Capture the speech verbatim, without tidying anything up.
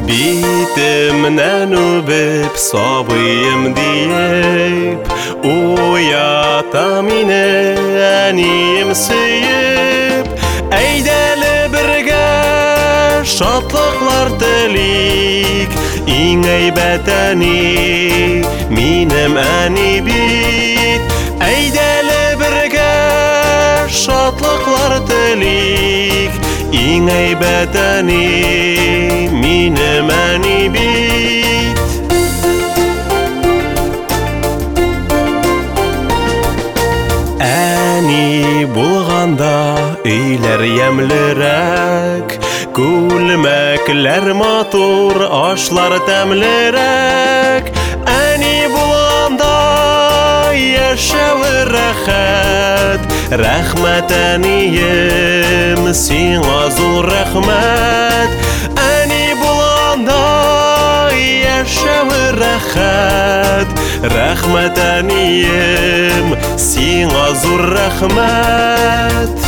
Bitimden öpüp sabıyım deyip uyatam yine eniyim sıyıp Eydeli birge şatlıklar dilik İn eybeteni minim eni bit Eydeli birge şatlıklar dilik İn eybeteni minim eni bit Eni bulganda eyler yemlerek Gülmekler matur aşlar temlerek Eni bulganda yaşavır rahat Rahmet eniyim sina zul rahmet Eni bulganda yaşavır rahat Rahmet eniyim sina zul rahmet